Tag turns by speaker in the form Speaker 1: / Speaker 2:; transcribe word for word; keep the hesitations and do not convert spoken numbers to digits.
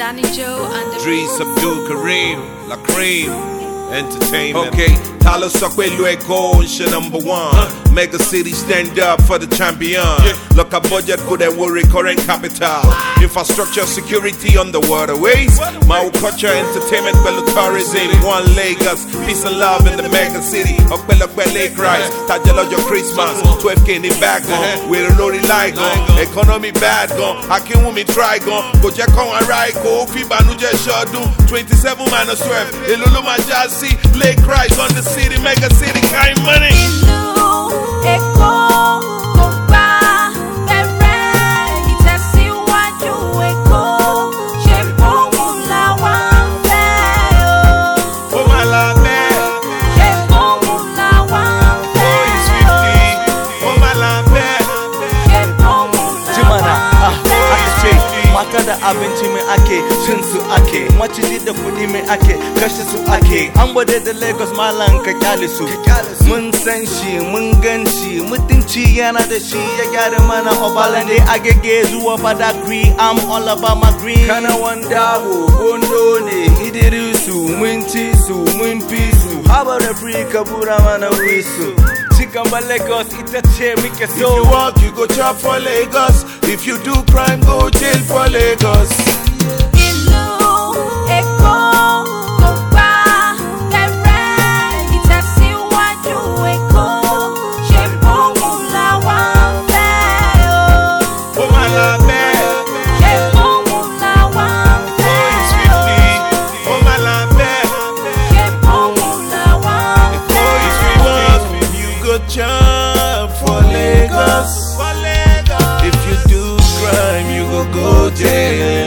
Speaker 1: Danny Joe and the
Speaker 2: Drees Abdul Kareem, La Cream, Entertainment.
Speaker 3: Okay, Talo Sokwe Lueko, she number one. Huh? Mega City stand up for the champion. Yeah. Look a budget good and worry current capital. What? Infrastructure, security on the waterways. My culture, entertainment, well, tourism. One Lagos, peace and love in the mega city. Okpelokpe Lake Rise, Tajalojo Christmas. twelve K in the back on, we're a lorry like on. Economy bad gone, Akinwumi try gone. Koje kon arai ko, Fibanuje Shodun. twenty-seven minus twelve, Ilulu Majasi, Lake Rise on the city, mega city, kind money.
Speaker 4: Da abinci mai ake cin su ake maciji da kudi mai ake kashe su ake an bade da Lagos malan ka kyale su mun san shi mun gan shi mutunci yana da shi ya gyara mana Obalande Agege zuwa Badagry. I'm all about my green kana wandabo gondo ne Idirisu mun ci su mun fi su haba da free kabura mana wisu Chikamba Lagos, ita ce muke so.
Speaker 3: If you walk, you go chop for Lagos. If you do crime, go jail for Lagos. Job for Lagos. For Lagos. If you do crime, you go go jail.